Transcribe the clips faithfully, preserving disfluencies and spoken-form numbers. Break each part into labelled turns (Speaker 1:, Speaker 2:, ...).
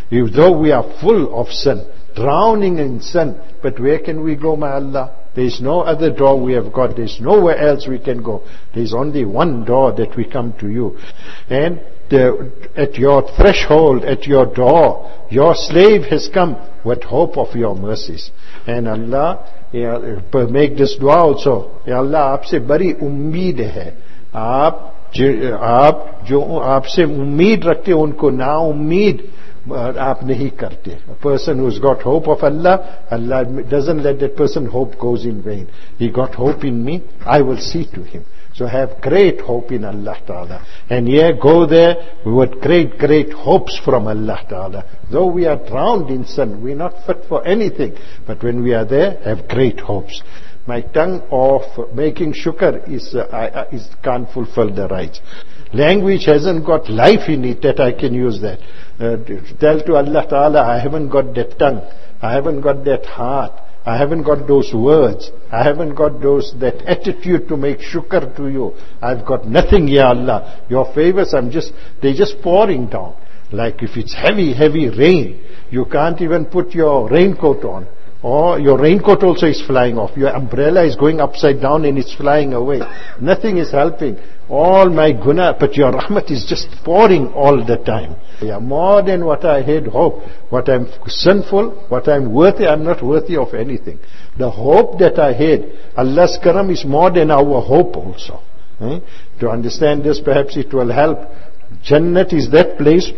Speaker 1: If though we are full of sin, drowning in sin, but where can we go, my Allah? There is no other door we have got. There is nowhere else we can go. There is only one door that we come to you. And the, at your threshold, at your door, your slave has come with hope of your mercies. And Allah, yeah, make this dua also. Ya Allah, aapse bari ummeed hai. Aap, aap jo aapse ummeed rakhte unko na ummeed aap nahi karte. A person who's got hope of Allah, Allah doesn't let that person hope goes in vain. He got hope in me, I will see to him. So have great hope in Allah Ta'ala. And yeah, go there with great, great hopes from Allah Ta'ala. Though we are drowned in sin, we are not fit for anything. But when we are there, have great hopes. My tongue of making shukr is, uh, is can't fulfill the rights. Language hasn't got life in it that I can use that. Uh, tell to Allah Ta'ala, I haven't got that tongue. I haven't got that heart. I haven't got those words. I haven't got those, that attitude to make shukr to you. I've got nothing, Ya Allah. Your favors, I'm just, they're just pouring down. Like if it's heavy, heavy rain, you can't even put your raincoat on. Or your raincoat also is flying off. Your umbrella is going upside down and it's flying away. Nothing is helping. All my guna, but your rahmat is just pouring all the time. Yeah, more than what I had hope. What I'm sinful, what I'm worthy, I'm not worthy of anything. The hope that I had, Allah's karam is more than our hope also. Eh? To understand this, perhaps it will help. Jannat is that place.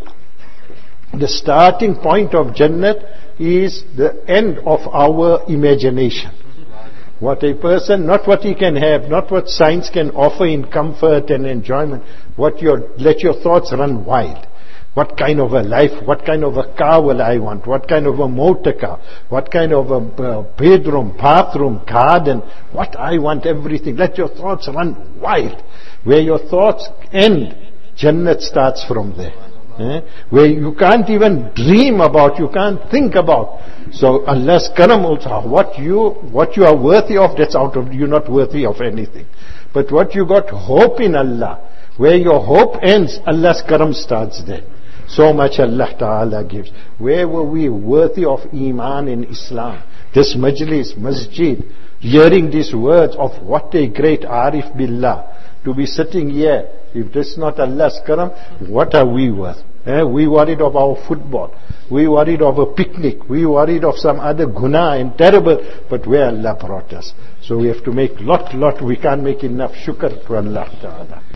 Speaker 1: The starting point of Jannat is the end of our imagination. What a person, not what he can have, not what science can offer in comfort and enjoyment. What your, let your thoughts run wild. What kind of a life, what kind of a car will I want? What kind of a motor car? What kind of a uh, bedroom, bathroom, garden? What I want, everything. Let your thoughts run wild. Where your thoughts end, Jannat starts from there. Eh? Where you can't even dream about, you can't think about. So Allah's karam also, what you, what you are worthy of, that's out of, you're not worthy of anything. But what you got hope in Allah, where your hope ends, Allah's karam starts there. So much Allah Ta'ala gives. Where were we worthy of Iman in Islam? This majlis, masjid, hearing these words of what a great Arif Billah. To be sitting here, if this is not Allah's karam, what are we worth? Eh? We worried of our football. We worried of a picnic. We worried of some other guna and terrible. But where Allah brought us. So we have to make lot, lot. We can't make enough shukr to Allah Ta'ala.